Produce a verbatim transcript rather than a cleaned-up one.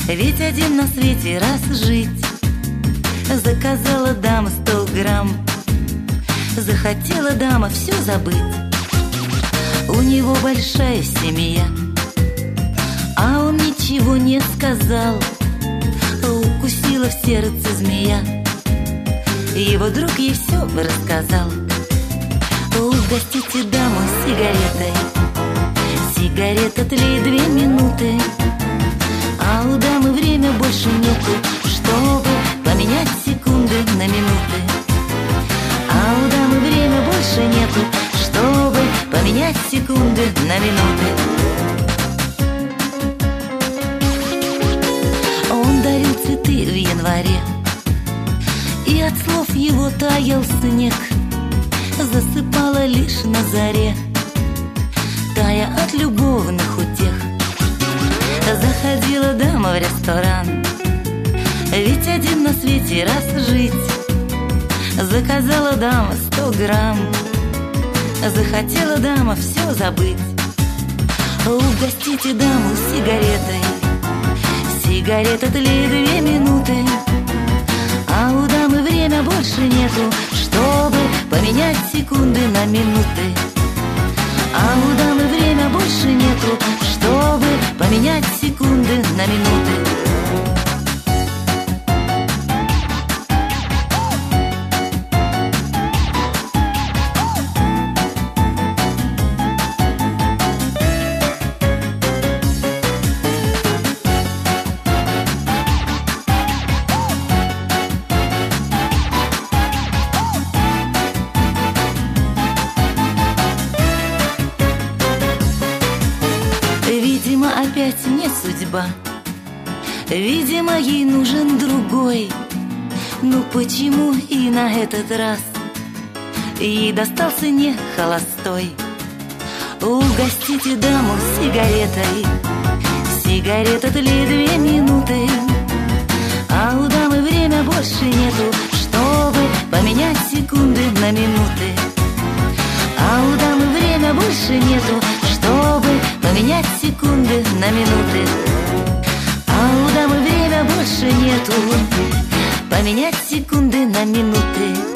Ведь один на свете раз жить. Заказала дама сто грамм. Захотела дама все забыть. У него большая семья, а он ничего не сказал. Укусила в сердце змея. Его друг ей все рассказал. Угостите даму сигаретой. Сигарета тлеет две минуты, а у дамы время больше нету, чтобы поменять секунды на минуты. А у дамы время больше нету, чтобы поменять секунды на минуты. Он дарил цветы в январе, и от слов его таял снег. Засыпала лишь на заре, тая от любовных утех. Заходила дама в ресторан, ведь один на свете раз жить. Заказала дама сто грамм. Захотела дама все забыть. Угостите даму сигаретой. Сигарета тлеет две минуты, а у дамы время больше нету, чтобы поменять секунды на минуты. А у дамы время больше нету, чтобы поменять секунды на минуты. Видимо, опять не судьба, видимо, ей нужен другой. Ну почему и на этот раз ей достался не холостой? Угостите даму сигаретой. Сигарета тлеет две минуты, а у дамы время больше нету, чтобы поменять секунды на минуты. А у дамы время больше нету, чтобы поменять секунды на минуты. А у дамы время больше нету, поменять секунды на минуты.